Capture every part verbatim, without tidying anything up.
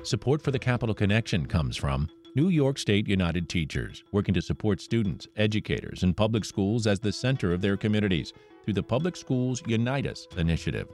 Support for the Capital Connection comes from New York State United Teachers, working to support students, educators, and public schools as the center of their communities through the Public Schools Unite Us initiative.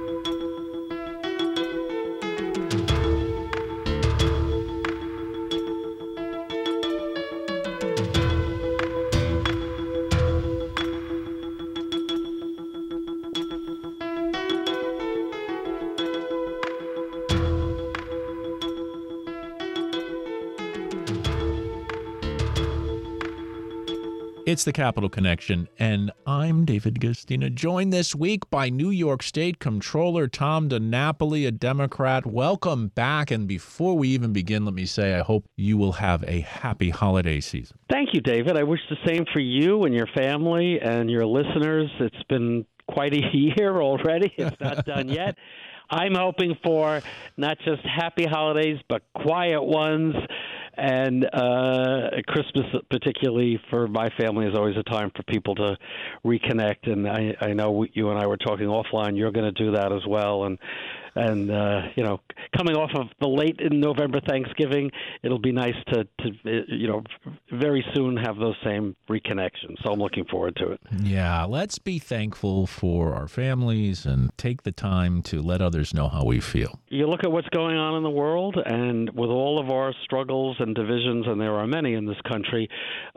It's the Capital Connection, and I'm David Gastina, joined this week by New York State Comptroller Tom DiNapoli, a Democrat. Welcome back, and before we even begin, let me say I hope you will have a happy holiday season. Thank you, David. I wish the same for you and your family and your listeners. It's been quite a year already. It's not done yet. I'm hoping for not just happy holidays, but quiet ones. And uh, Christmas, particularly for my family, is always a time for people to reconnect. And I, I know you and I were talking offline. You're going to do that as well. And and uh, you know, coming off of the late in November Thanksgiving, it'll be nice to, to you know very soon have those same reconnections. So I'm looking forward to it. Yeah, let's be thankful for our families and take the time to let others know how we feel. You look at what's going on in the world, and with all of our struggles and divisions, and there are many in this country,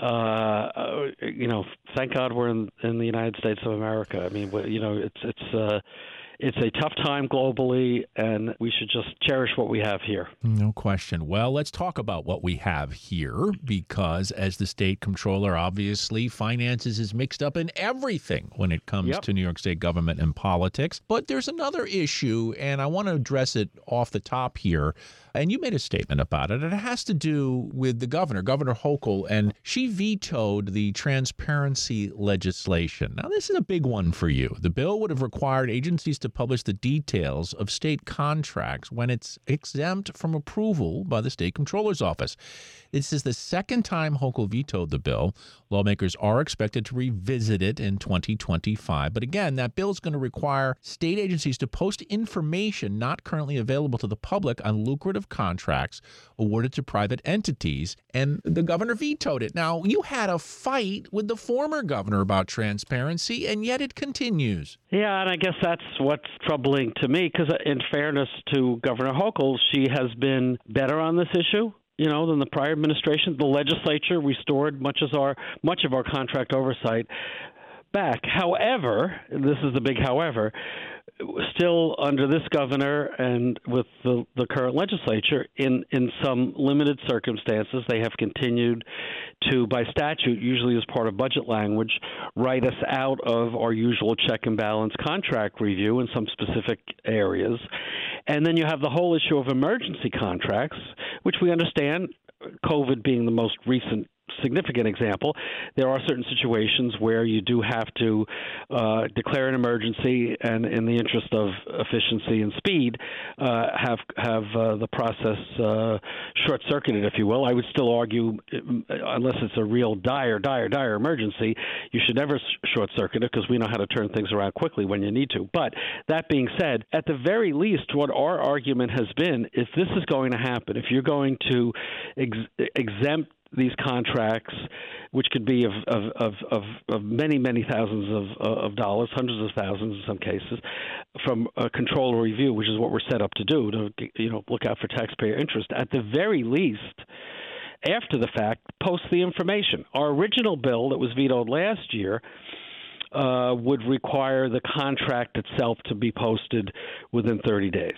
uh, you know, thank God we're in, in the United States of America. I mean, you know, it's it's uh, it's a tough time globally, and we should just cherish what we have here. No question. Well, let's talk about what we have here, because as the state comptroller, obviously, finances is mixed up in everything when it comes Yep. to New York State government and politics. But there's another issue, and I want to address it off the top here. And you made a statement about it. And it has to do with the governor, Governor Hochul, and she vetoed the transparency legislation. Now, this is a big one for you. The bill would have required agencies to publish the details of state contracts when it's exempt from approval by the state comptroller's office. This is the second time Hochul vetoed the bill. Lawmakers are expected to revisit it in twenty twenty-five. But again, that bill is going to require state agencies to post information not currently available to the public on lucrative contracts awarded to private entities, and the governor vetoed it. Now, you had a fight with the former governor about transparency, and yet it continues. Yeah, and I guess that's what's troubling to me, because in fairness to Governor Hochul, she has been better on this issue, you know, than the prior administration. The legislature restored much as our much of our contract oversight back. However, and this is the big however, still under this governor and with the, the current legislature, in, in some limited circumstances, they have continued to, by statute, usually as part of budget language, write us out of our usual check and balance contract review in some specific areas. And then you have the whole issue of emergency contracts, which we understand, COVID being the most recent significant example. There are certain situations where you do have to uh, declare an emergency, and in the interest of efficiency and speed, uh, have have uh, the process uh, short-circuited, if you will. I would still argue, unless it's a real dire, dire, dire emergency, you should never short-circuit it, because we know how to turn things around quickly when you need to. But that being said, at the very least, what our argument has been, if this is going to happen, if you're going to ex- exempt these contracts, which could be of of, of, of, of many, many thousands of, of dollars, hundreds of thousands in some cases, from a controller review, which is what we're set up to do, to you know look out for taxpayer interest. At the very least, after the fact, post the information. Our original bill that was vetoed last year uh, would require the contract itself to be posted within thirty days.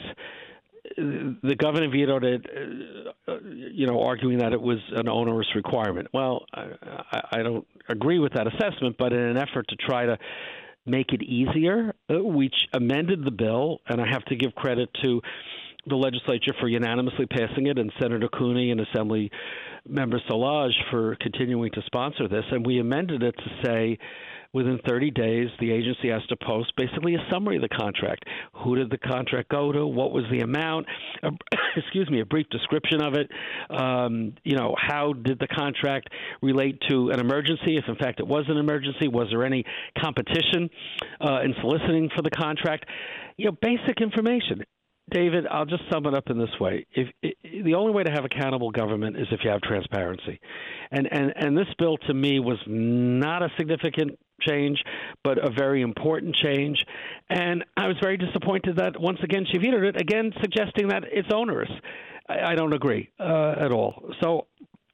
The governor vetoed it, uh, you know, arguing that it was an onerous requirement. Well, I, I don't agree with that assessment, but in an effort to try to make it easier, uh, we amended the bill, and I have to give credit to the legislature for unanimously passing it, and Senator Cooney and Assembly Member Solage for continuing to sponsor this. And we amended it to say within thirty days, the agency has to post basically a summary of the contract. Who did the contract go to? What was the amount? A, excuse me, a brief description of it. Um, you know, how did the contract relate to an emergency? If, in fact, it was an emergency, was there any competition uh, in soliciting for the contract? You know, basic information. David, I'll just sum it up in this way. If, if the only way to have accountable government is if you have transparency. And, and, and this bill, to me, was not a significant change, but a very important change. And I was very disappointed that, once again, she vetoed it, again suggesting that it's onerous. I, I don't agree uh, at all. So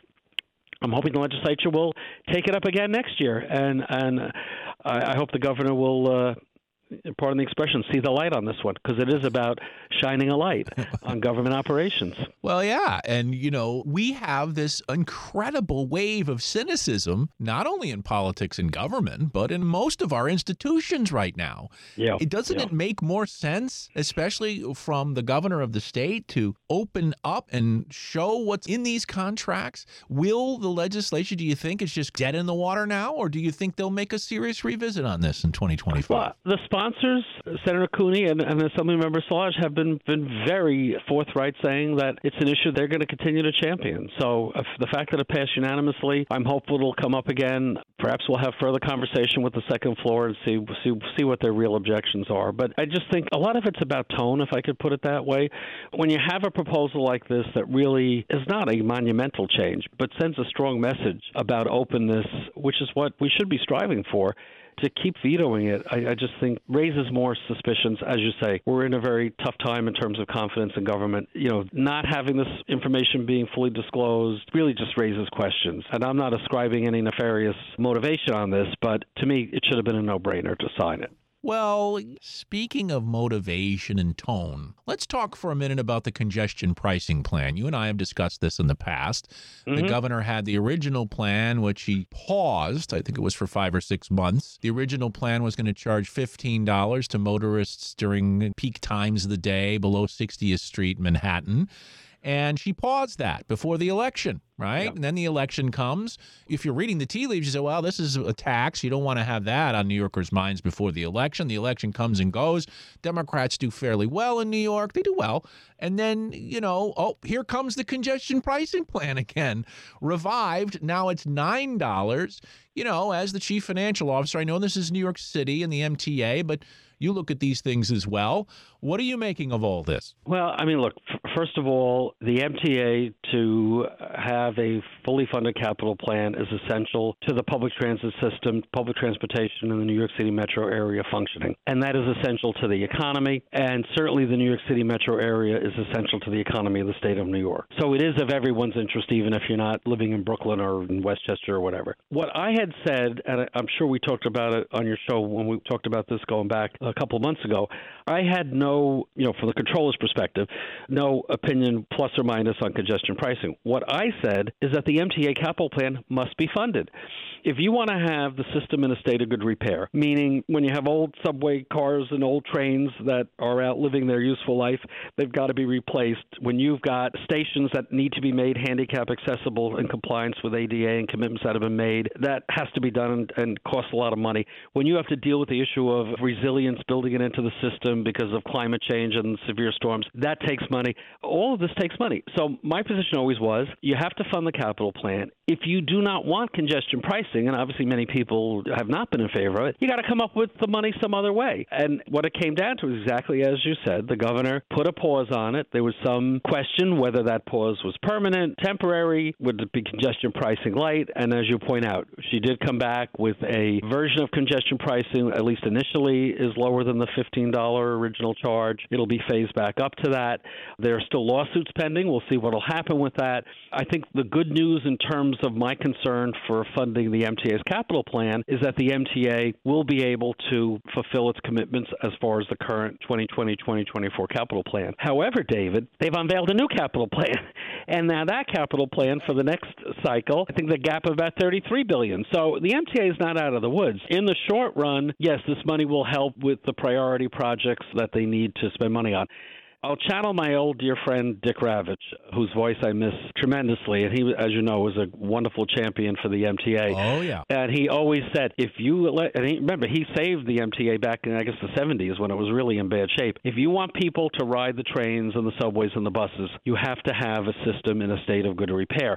I'm hoping the legislature will take it up again next year. And, and I, I hope the governor will... Uh, pardon the expression, see the light on this one, because it is about shining a light on government operations. Well, yeah. And, you know, we have this incredible wave of cynicism, not only in politics and government, but in most of our institutions right now. Yeah. It doesn't yeah. it make more sense, especially from the governor of the state, to open up and show what's in these contracts? Will the legislature, do you think, is just dead in the water now, or do you think they'll make a serious revisit on this in twenty twenty-five? Well, the sponsors, Senator Cooney and, and Assemblymember Szilagyi, have been, been very forthright saying that it's an issue they're going to continue to champion. So if the fact that it passed unanimously, I'm hopeful it'll come up again. Perhaps we'll have further conversation with the second floor and see, see, see what their real objections are. But I just think a lot of it's about tone, if I could put it that way. When you have a proposal like this that really is not a monumental change, but sends a strong message about openness, which is what we should be striving for, to keep vetoing it, I, I just think raises more suspicions. As you say, we're in a very tough time in terms of confidence in government. You know, not having this information being fully disclosed really just raises questions. And I'm not ascribing any nefarious motivation on this, but to me, it should have been a no-brainer to sign it. Well, speaking of motivation and tone, let's talk for a minute about the congestion pricing plan. You and I have discussed this in the past. Mm-hmm. The governor had the original plan, which he paused. I think it was for five or six months. The original plan was going to charge fifteen dollars to motorists during peak times of the day below sixtieth Street, Manhattan. And she paused that before the election, right? Yep. And then the election comes. If you're reading the tea leaves, you say, well, this is a tax. You don't want to have that on New Yorkers' minds before the election. The election comes and goes. Democrats do fairly well in New York. They do well. And then, you know, oh, here comes the congestion pricing plan again, revived. Now it's nine dollars. You know, as the chief financial officer, I know this is New York City and the M T A, but you look at these things as well. What are you making of all this? Well, I mean, look, f- first of all, the M T A to have a fully funded capital plan is essential to the public transit system, public transportation in the New York City metro area functioning. And that is essential to the economy. And certainly the New York City metro area is essential to the economy of the state of New York. So it is of everyone's interest, even if you're not living in Brooklyn or in Westchester or whatever. What I had said, and I'm sure we talked about it on your show when we talked about this going back a couple of months ago, I had no, you know, from the controller's perspective, no opinion plus or minus on congestion pricing. What I said is that the M T A capital plan must be funded. If you want to have the system in a state of good repair, meaning when you have old subway cars and old trains that are outliving their useful life, they've got to be replaced. When you've got stations that need to be made handicap accessible in compliance with A D A and commitments that have been made, that has to be done and, and costs a lot of money. When you have to deal with the issue of resilience, building it into the system because of climate change and severe storms, that takes money. All of this takes money. So my position always was you have to fund the capital plan. If you do not want congestion pricing, and obviously many people have not been in favor of it, you got to come up with the money some other way. And what it came down to is exactly as you said. The governor put a pause on it. There was some question whether that pause was permanent, temporary, would it be congestion pricing light? And as you point out, she did come back with a version of congestion pricing, at least initially, is lower than the fifteen dollars original charge. It'll be phased back up to that. There are still lawsuits pending. We'll see what will happen with that. I think the good news in terms of my concern for funding the M T A's capital plan is that the M T A will be able to fulfill its commitments as far as the current twenty twenty to twenty twenty-four capital plan. However, David, they've unveiled a new capital plan. And now that capital plan for the next cycle, I think the gap of about thirty-three billion dollars. So the M T A is not out of the woods. In the short run, yes, this money will help with the priority projects that they need to spend money on. I'll channel my old dear friend Dick Ravitch, whose voice I miss tremendously. And he, as you know, was a wonderful champion for the M T A. Oh, yeah. And he always said, if you let, and he, remember, he saved the M T A back in, I guess, the seventies when it was really in bad shape. If you want people to ride the trains and the subways and the buses, you have to have a system in a state of good repair.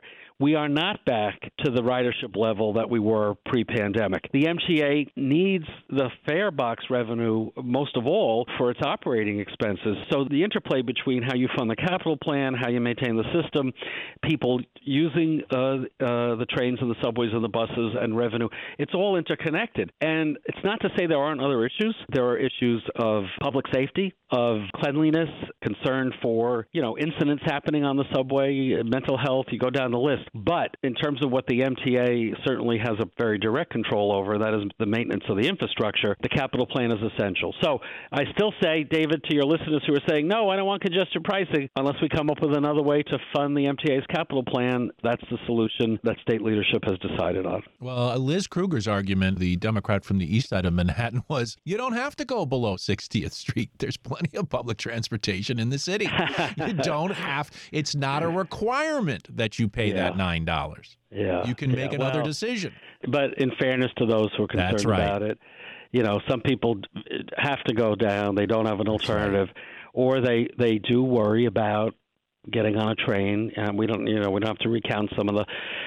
we are not back to the ridership level that we were pre-pandemic. The M T A needs the fare box revenue most of all for its operating expenses. So the interplay between how you fund the capital plan, how you maintain the system, people using uh, uh, the trains and the subways and the buses and revenue, it's all interconnected. And it's not to say there aren't other issues. There are issues of public safety, of cleanliness, concern for, you know, incidents happening on the subway, mental health, you go down the list. But in terms of what the M T A certainly has a very direct control over, that is the maintenance of the infrastructure, the capital plan is essential. So I still say, David, to your listeners who are saying, no, I don't want congestion pricing, unless we come up with another way to fund the M T A's capital plan, that's the solution that state leadership has decided on. Well, Liz Kruger's argument, the Democrat from the east side of Manhattan, was you don't have to go below sixtieth Street. There's plenty of public transportation in the city. You don't have, it's not a requirement that you pay yeah. that nine dollars. Yeah. You can yeah. make another well, decision. But in fairness to those who are concerned That's right. about it, you know, some people have to go down. They don't have an alternative, right. or they, they do worry about getting on a train. And we don't, you know, we don't have to recount some of the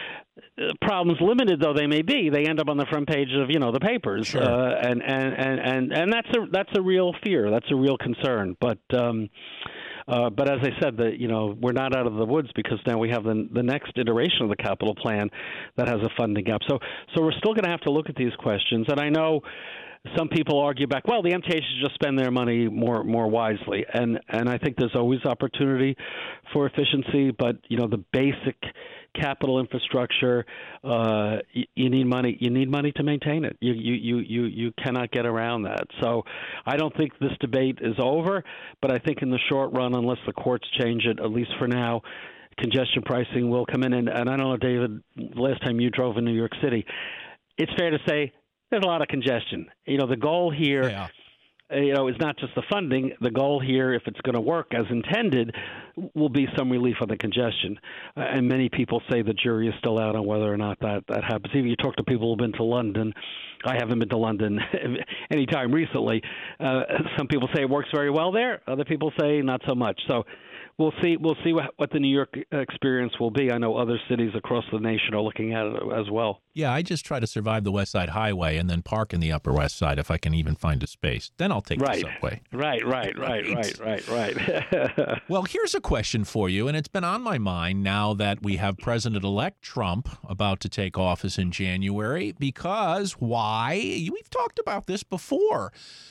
problems, limited though they may be. They end up on the front page of, you know, the papers, sure. uh, and, and, and, and, and that's a that's a real fear. That's a real concern. But um, uh, but as I said, that you know we're not out of the woods, because now we have the the next iteration of the capital plan that has a funding gap. So so we're still going to have to look at these questions. And I know some people argue back, well, the M T A should just spend their money more more wisely, and and I think there's always opportunity for efficiency. But you know the basic capital infrastructure, uh, you, you need money. You need money to maintain it. You, you you you you cannot get around that. So I don't think this debate is over, but I think in the short run, unless the courts change it, at least for now, congestion pricing will come in. And, and I don't know, David, last time you drove in New York City, it's fair to say there's a lot of congestion. You know, the goal here. Yeah. You know, it's not just the funding. The goal here, if it's going to work as intended, will be some relief on the congestion. Uh, and many people say the jury is still out on whether or not that, that happens. Even you talk to people who've been to London. I haven't been to London any time recently. Uh, some people say it works very well there. Other people say not so much. So we'll see. We'll see what, what the New York experience will be. I know other cities across the nation are looking at it as well. Yeah, I just try to survive the West Side Highway and then park in the Upper West Side if I can even find a space. Then I'll take right. the subway. Right, right, right, right, right, right, right. Well, here's a question for you, and it's been on my mind now that we have President-elect Trump about to take office in January, because why? We've talked about this before.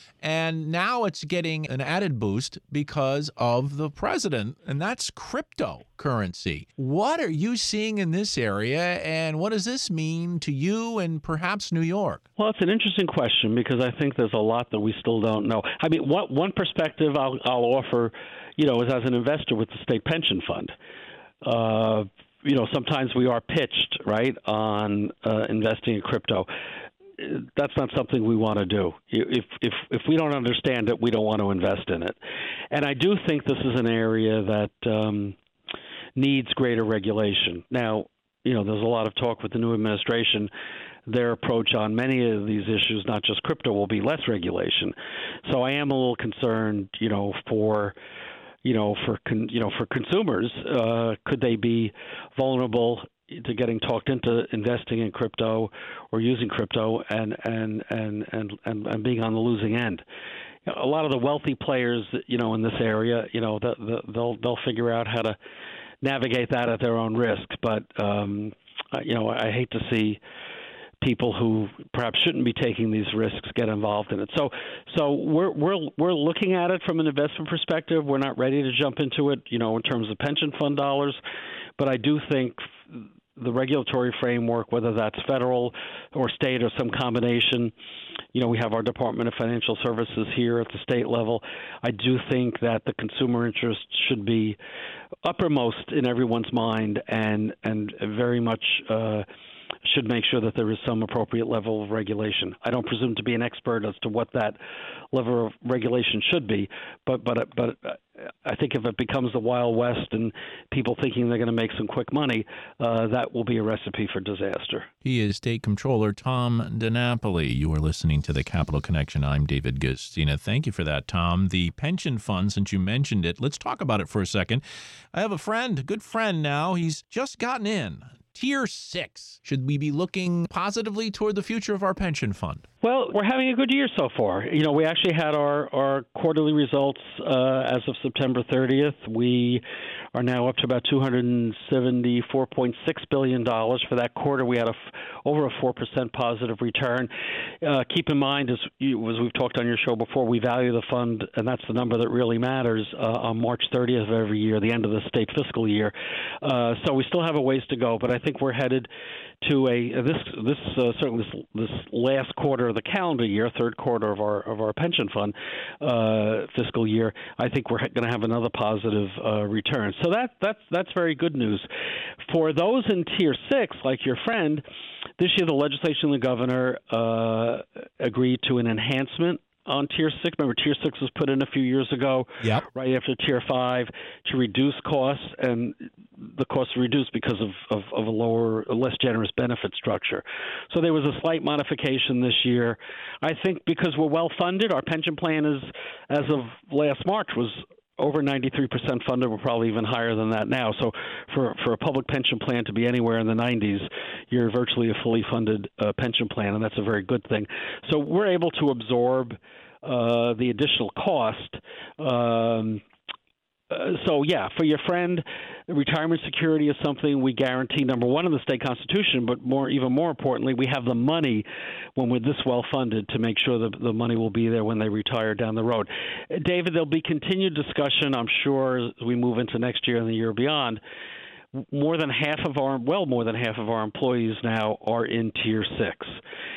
And now it's getting an added boost because of the president, and that's cryptocurrency. What are you seeing in this area, and what does this mean to you and perhaps New York? Well, it's an interesting question, because I think there's a lot that we still don't know. I mean, one, one perspective I'll, I'll offer, you know, is as an investor with the state pension fund. Uh, you know, sometimes we are pitched, right, on uh, investing in crypto. That's not something we want to do. If if if we don't understand it, we don't want to invest in it. And I do think this is an area that um, needs greater regulation. Now, you know, there's a lot of talk with the new administration. Their approach on many of these issues, not just crypto, will be less regulation. So I am a little concerned, you know, for you know for con, you know for consumers, uh, could they be vulnerable to getting talked into investing in crypto or using crypto and and and and, and, and being on the losing end. You know, a lot of the wealthy players, you know, in this area, you know, the, the, they'll they'll figure out how to navigate that at their own risk. But um, you know, I hate to see people who perhaps shouldn't be taking these risks get involved in it. So, so we're we're we're looking at it from an investment perspective. We're not ready to jump into it, you know, in terms of pension fund dollars. But I do think the regulatory framework, whether that's federal or state or some combination, you know, we have our Department of Financial Services here at the state level. I do think that the consumer interest should be uppermost in everyone's mind, and and very much uh, should make sure that there is some appropriate level of regulation. I don't presume to be an expert as to what that level of regulation should be, but but but I think if it becomes the Wild West and people thinking they're going to make some quick money, uh, that will be a recipe for disaster. He is State Comptroller Tom DiNapoli. You are listening to the Capital Connection. I'm David Guistina. Thank you for that, Tom. The pension fund, since you mentioned it, let's talk about it for a second. I have a friend, a good friend now. He's just gotten in Tier six. Should we be looking positively toward the future of our pension fund? Well, we're having a good year so far. You know, we actually had our, our quarterly results uh, as of September thirtieth. We are now up to about two hundred seventy-four point six billion dollars. For that quarter, we had a f- over a four percent positive return. Uh, keep in mind, as, you, as we've talked on your show before, we value the fund, and that's the number that really matters, uh, on March thirtieth of every year, the end of the state fiscal year. Uh, so we still have a ways to go, but I think we're headed to a this this uh, certainly this, this last quarter of the calendar year, third quarter of our of our pension fund uh, fiscal year. I think we're going to have another positive uh, return. So that that's that's very good news for those in Tier Six, like your friend. This year, the legislation and the governor uh, agreed to an enhancement on Tier six. Remember, Tier six was put in a few years ago, yep. right after Tier five, to reduce costs, and the costs were reduced because of, of, of a lower, a less generous benefit structure. So there was a slight modification this year. I think because we're well-funded, our pension plan is, as of last March, was over ninety-three percent funded. We're probably even higher than that now. So for for a public pension plan to be anywhere in the nineties, you're virtually a fully funded uh, pension plan, and that's a very good thing. So we're able to absorb uh, the additional cost. Um, uh, so, yeah, for your friend, retirement security is something we guarantee, number one, in the state constitution, but more, even more importantly, we have the money when we're this well-funded to make sure that the money will be there when they retire down the road. David, there'll be continued discussion, I'm sure, as we move into next year and the year beyond. More than half of our, well, more than half of our employees now are in Tier six.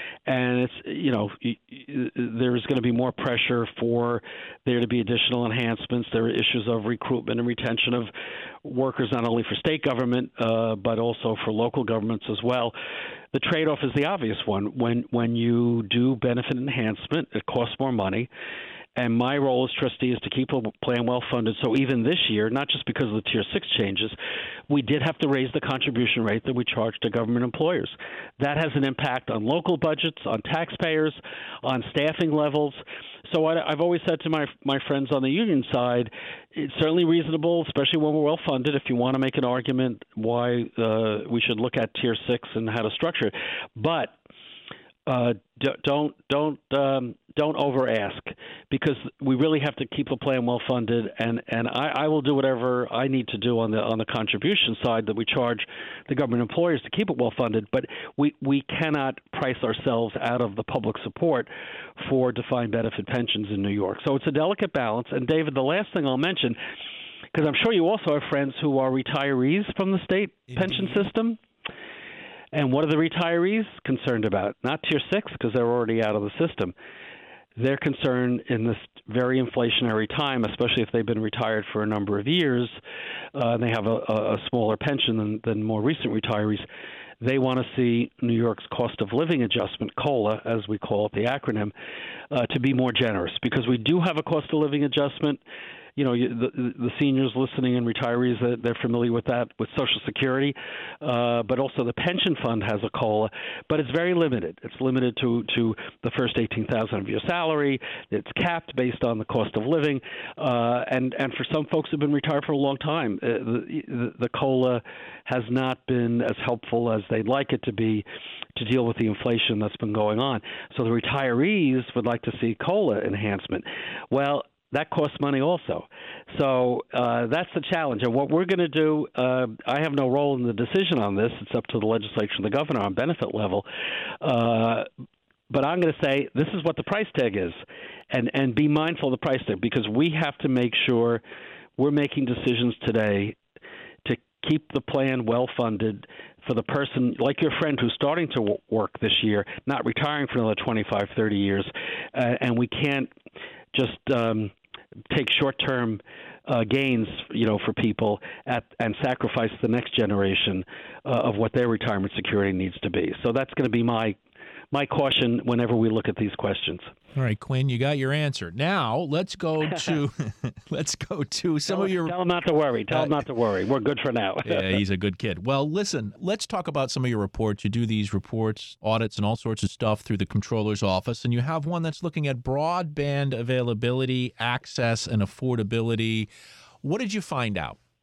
And it's, you know, there's going to be more pressure for there to be additional enhancements. There are issues of recruitment and retention of workers, not only for state government, uh, but also for local governments as well. The trade-off is the obvious one. When when you do benefit enhancement, it costs more money. And my role as trustee is to keep a plan well-funded. So even this year, not just because of the Tier six changes, we did have to raise the contribution rate that we charge to government employers. That has an impact on local budgets, on taxpayers, on staffing levels. So I, I've always said to my my friends on the union side, it's certainly reasonable, especially when we're well-funded, if you want to make an argument why uh, we should look at Tier six and how to structure it. But Uh, don't don't um, don't over ask, because we really have to keep the plan well funded, and and I, I will do whatever I need to do on the on the contribution side that we charge the government employers to keep it well funded. But we we cannot price ourselves out of the public support for defined benefit pensions in New York. So it's a delicate balance. And David, the last thing I'll mention, because I'm sure you also have friends who are retirees from the state Indeed. pension system. And what are the retirees concerned about? Not Tier six, because they're already out of the system. They're concerned in this very inflationary time, especially if they've been retired for a number of years, uh, and they have a, a smaller pension than, than more recent retirees. They want to see New York's cost of living adjustment, COLA, as we call it, the acronym, uh, to be more generous, because we do have a cost of living adjustment. You know, the, the seniors listening and retirees, they're familiar with that, with Social Security, uh, but also the pension fund has a COLA, but it's very limited. It's limited to, to the first eighteen thousand dollars of your salary. It's capped based on the cost of living, uh, and and for some folks who've been retired for a long time, uh, the, the, the COLA has not been as helpful as they'd like it to be to deal with the inflation that's been going on. So the retirees would like to see COLA enhancement. Well, that costs money also. So uh, that's the challenge. And what we're going to do, uh, I have no role in the decision on this. It's up to the legislature and the governor on benefit level. Uh, but I'm going to say this is what the price tag is, and, and be mindful of the price tag, because we have to make sure we're making decisions today to keep the plan well-funded for the person like your friend who's starting to work this year, not retiring for another twenty-five, thirty years. Uh, and we can't just um, take short-term uh, gains, you know, for people at, and sacrifice the next generation uh, of what their retirement security needs to be. So that's going to be my my caution whenever we look at these questions. All right, Quinn, you got your answer. Now let's go to let's go to some tell, of your. Tell him not to worry. Tell uh, him not to worry. We're good for now. Yeah, he's a good kid. Well, listen, let's talk about some of your reports. You do these reports, audits, and all sorts of stuff through the Comptroller's office, and you have one that's looking at broadband availability, access, and affordability. What did you find out?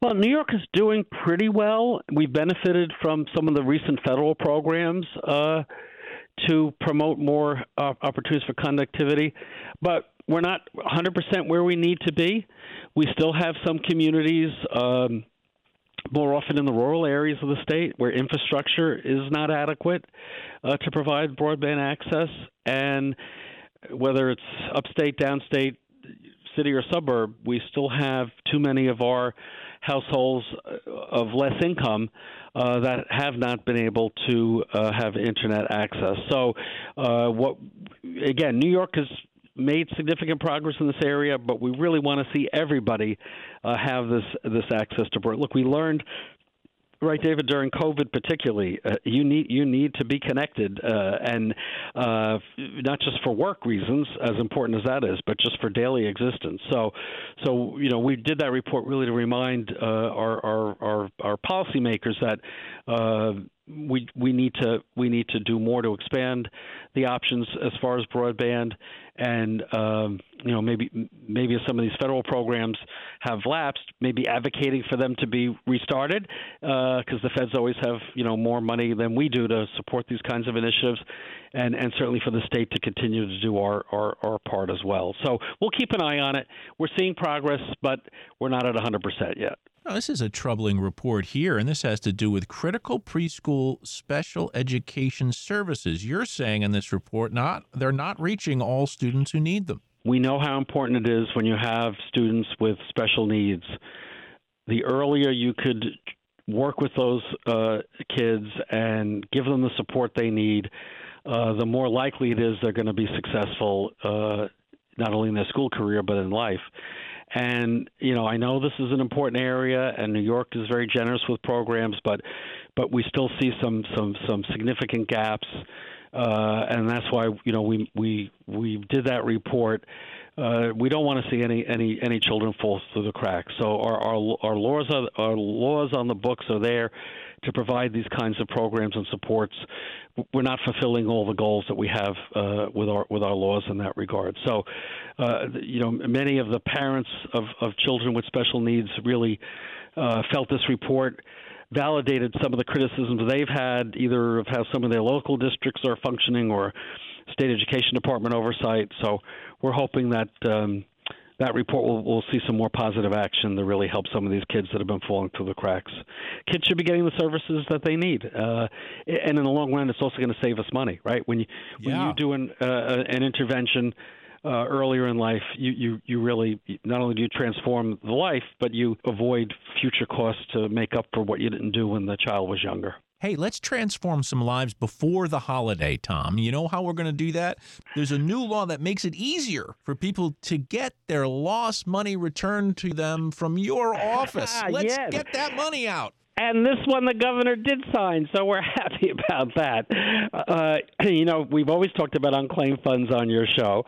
Well, New York is doing pretty well. We benefited from some of the recent federal programs uh, to promote more uh, opportunities for conductivity, but we're not one hundred percent where we need to be. We still have some communities, um, more often in the rural areas of the state, where infrastructure is not adequate uh, to provide broadband access. And whether it's upstate, downstate, city, or suburb, we still have too many of our households of less income uh, that have not been able to uh, have internet access. So, uh, what again, New York has made significant progress in this area, but we really want to see everybody uh, have this this access to broadband. Look, we learned. Right, David. During COVID, particularly, uh, you need you need to be connected, uh, and uh, not just for work reasons, as important as that is, but just for daily existence. So, so you know, we did that report really to remind uh, our, our our our policymakers that uh, we we need to we need to do more to expand the options as far as broadband, and um, you know, maybe maybe some of these federal programs have lapsed, maybe advocating for them to be restarted, because uh, the feds always have, you know, more money than we do to support these kinds of initiatives, and, and certainly for the state to continue to do our, our, our part as well. So we'll keep an eye on it. We're seeing progress, but we're not at one hundred percent yet. Now, this is a troubling report here, and this has to do with critical preschool special education services. You're saying in this report not they're not reaching all students who need them. We know how important it is when you have students with special needs. The earlier you could work with those uh, kids and give them the support they need, uh, the more likely it is they're going to be successful, uh, not only in their school career, but in life. And, you know, I know this is an important area, and New York is very generous with programs, but but we still see some some, some significant gaps. Uh, and that's why, you know, we we we did that report. Uh, we don't want to see any, any, any children fall through the cracks. So our our, our laws are, our laws on the books are there to provide these kinds of programs and supports. We're not fulfilling all the goals that we have uh, with our with our laws in that regard. So, uh, you know, many of the parents of, of children with special needs really uh, felt this report validated some of the criticisms they've had, either of how some of their local districts are functioning or state education department oversight. So we're hoping that um, that report will, will see some more positive action to really help some of these kids that have been falling through the cracks. Kids should be getting the services that they need. Uh, and in the long run, it's also going to save us money, right? When you, when Yeah. you do an, uh, an intervention Uh, earlier in life, you, you, you really, not only do you transform the life, but you avoid future costs to make up for what you didn't do when the child was younger. Hey, let's transform some lives before the holiday, Tom. You know how we're going to do that? There's a new law that makes it easier for people to get their lost money returned to them from your office. Let's Yes. get that money out. And this one the governor did sign, so we're happy about that. Uh, you know, we've always talked about unclaimed funds on your show.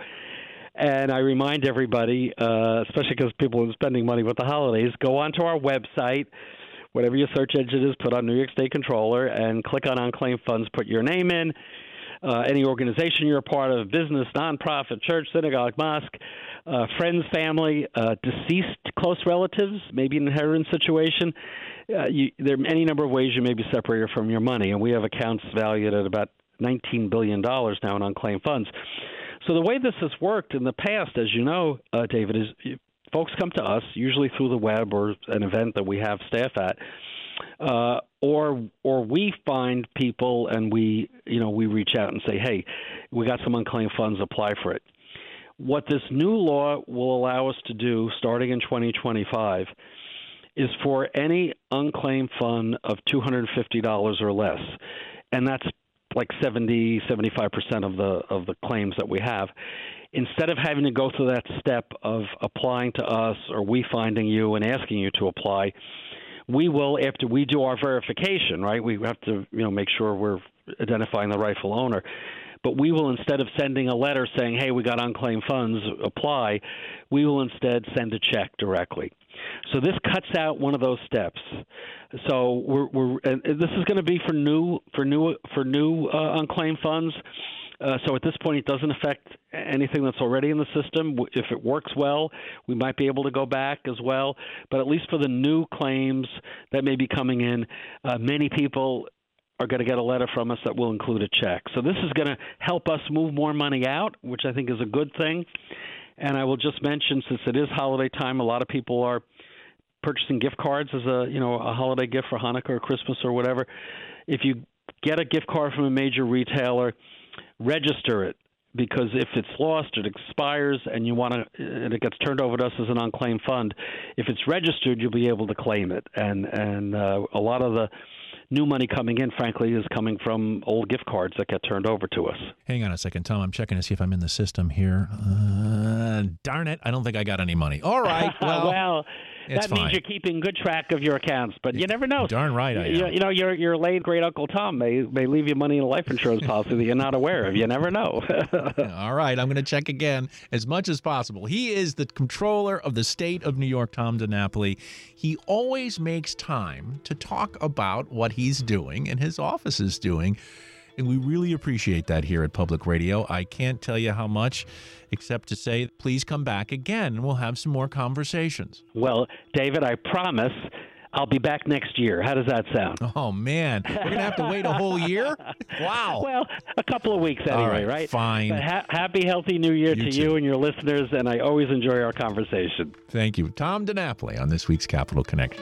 And I remind everybody, uh, especially because people are spending money with the holidays, go onto our website, whatever your search engine is, put on New York State Controller, and click on unclaimed funds, put your name in, uh, any organization you're a part of, business, nonprofit, church, synagogue, mosque, uh, friends, family, uh, deceased close relatives, maybe an inheritance situation. Uh, you, there are any number of ways you may be separated from your money, and we have accounts valued at about nineteen billion dollars now in unclaimed funds. So the way this has worked in the past, as you know, uh, David, is folks come to us, usually through the web or an event that we have staff at, uh, or or we find people and we, you know, we reach out and say, hey, we got some unclaimed funds, apply for it. What this new law will allow us to do, starting in twenty twenty-five, is for any unclaimed fund of two hundred fifty dollars or less, and that's like seventy, seventy-five percent of the of the claims that we have. Instead of having to go through that step of applying to us or we finding you and asking you to apply, we will, after we do our verification, right, we have to, you know, make sure we're identifying the rightful owner. But we will, instead of sending a letter saying, hey, we got unclaimed funds, apply, we will instead send a check directly. So this cuts out one of those steps. So we're, we're and this is going to be for new for new for new uh, unclaimed funds. Uh, so at this point, it doesn't affect anything that's already in the system. If it works well, we might be able to go back as well. But at least for the new claims that may be coming in, uh, many people are going to get a letter from us that will include a check. So this is going to help us move more money out, which I think is a good thing. And I will just mention, since it is holiday time, a lot of people are purchasing gift cards as a, you know, a holiday gift for Hanukkah or Christmas or whatever. If you get a gift card from a major retailer, register it, because if it's lost, it expires, and you want to, and it gets turned over to us as an unclaimed fund. If it's registered, you'll be able to claim it. And and uh, a lot of the new money coming in, frankly, is coming from old gift cards that get turned over to us. Hang on a second, Tom. I'm checking to see if I'm in the system here. Uh, darn it. I don't think I got any money. All right. Well, well it's that fine. means you're keeping good track of your accounts, but you never know. Darn right I am. You, you know, your your late great Uncle Tom may may leave you money in a life insurance policy that you're not aware of. You never know. All right, I'm going to check again as much as possible. He is the comptroller of the state of New York, Tom DiNapoli. He always makes time to talk about what he's doing and his office is doing. And we really appreciate that here at Public Radio. I can't tell you how much, except to say, please come back again and we'll have some more conversations. Well, David, I promise I'll be back next year. How does that sound? Oh, man. We're going to have to wait a whole year? Wow. Well, a couple of weeks anyway, All right, right? Fine. But ha- happy, healthy New Year You to too. you and your listeners, and I always enjoy our conversation. Thank you. Tom DiNapoli on this week's Capital Connection.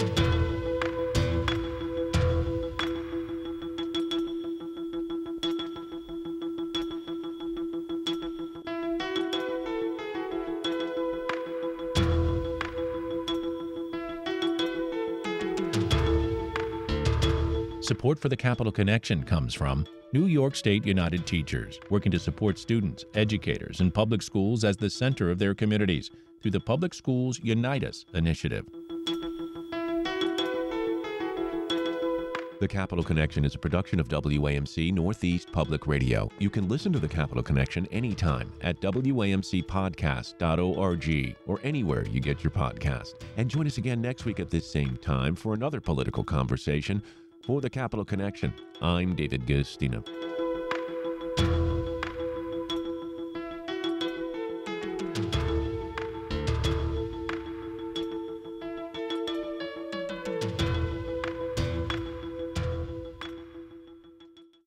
Support for the Capital Connection comes from New York State United Teachers, working to support students, educators, and public schools as the center of their communities through the Public Schools Unite Us initiative. The Capital Connection is a production of W A M C Northeast Public Radio. You can listen to the Capital Connection anytime at W A M C podcast dot org or anywhere you get your podcast. And join us again next week at this same time for another political conversation. For the Capital Connection, I'm David Guistina.